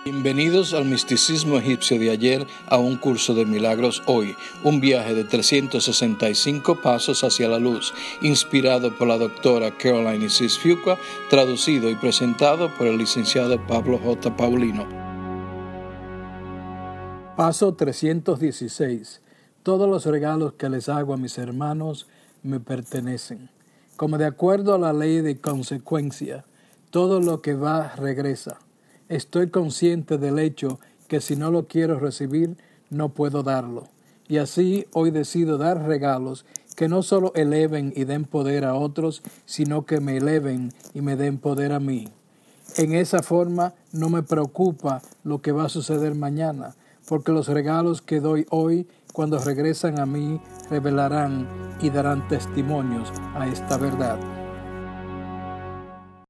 Bienvenidos al misticismo egipcio de ayer a un curso de milagros hoy, un viaje de 365 pasos hacia la luz, inspirado por la doctora Caroline Isis Fuqua, traducido y presentado por el licenciado Pablo J. Paulino. Paso 316. Todos los regalos que les hago a mis hermanos me pertenecen. Como de acuerdo a la ley de consecuencia, todo lo que va regresa. Estoy consciente del hecho que si no lo quiero recibir, no puedo darlo. Y así hoy decido dar regalos que no solo eleven y den poder a otros, sino que me eleven y me den poder a mí. En esa forma no me preocupa lo que va a suceder mañana, porque los regalos que doy hoy, cuando regresan a mí, revelarán y darán testimonios a esta verdad.